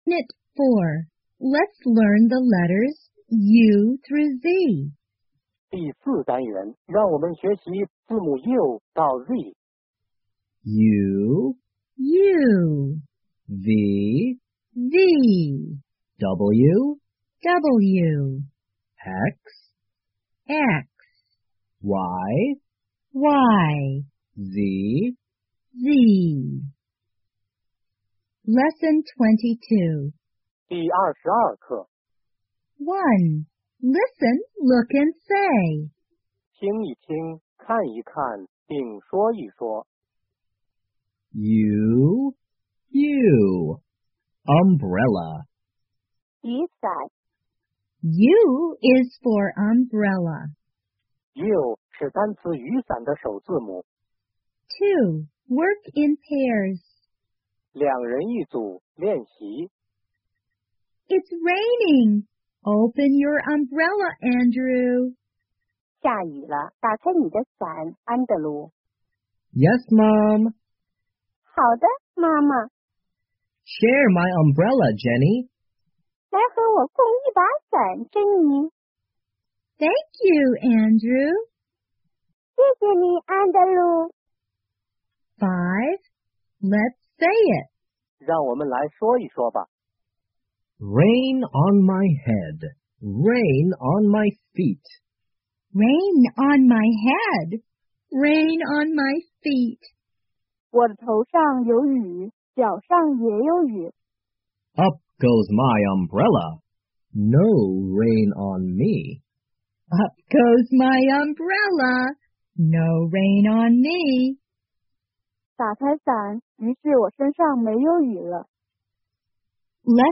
Unit 4. Let's learn the letters U through Z. 第4单元，让我们学习字母 U 到 Z。 U, V, W, X, Y, Z. Lesson 22. 第22课， 1. Listen, look, and say. 听一听，看一看，并说一说。 U, umbrella. 雨伞 U is for umbrella. U 是单词雨伞的首字母。 2. Work in pairs. 2人一组练习。 It's raining. Open your umbrella, Andrew. 下雨了，打开你的伞，安德鲁。 Yes, Mom. 好的，妈妈， Share my umbrella, Jenny. 来和我共一把伞，珍妮。 Thank you, Andrew. 谢谢你，安德鲁。 5. Let's say it. 让我们来说一说吧。 Rain on my head. Rain on my feet. Rain on my head. Rain on my feet. 我的头上有雨，脚上也有雨。 Up goes my umbrella. No rain on me. Up goes my umbrella. No rain on me. 打开伞，于是我身上没有雨了。